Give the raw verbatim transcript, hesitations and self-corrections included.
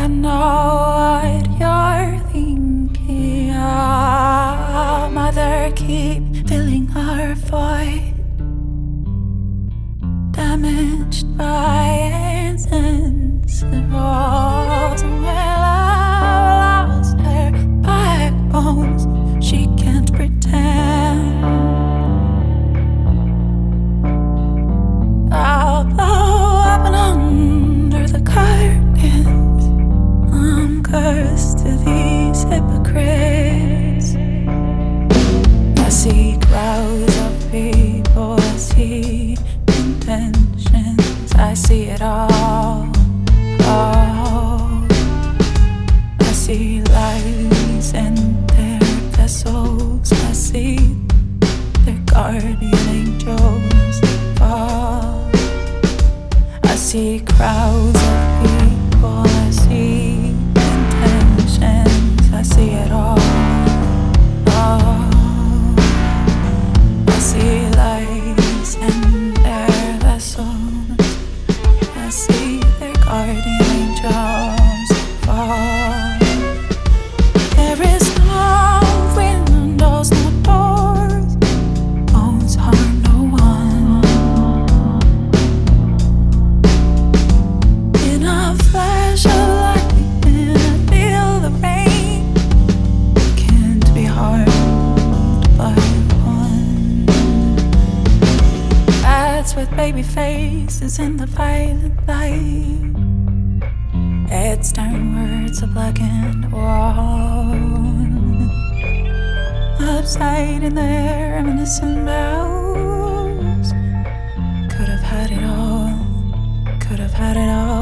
I know what you're thinking. Oh, mother, keep filling our void, damaged by incense and walls. And when love lost her backbones, she can't pretend. I'll blow up and under the curtains. I'm cursed to these hypocrites. I see crowds of people, I see intentions, I see it all. Oh, I see lies and their vessels, I see their guardian angels fall. I see crowds of people, I see intentions, I see it all. Oh, I see lies and their vessels, I see their guardian angels fall. There is no windows, no doors, won't harm no one. In a flash of lightning, I feel the rain. Can't be harmed by one. That's with baby faces in the violent light. Heads downwards, a blackened wall. Upside in their reminiscent mouths. Could have had it all, could have had it all.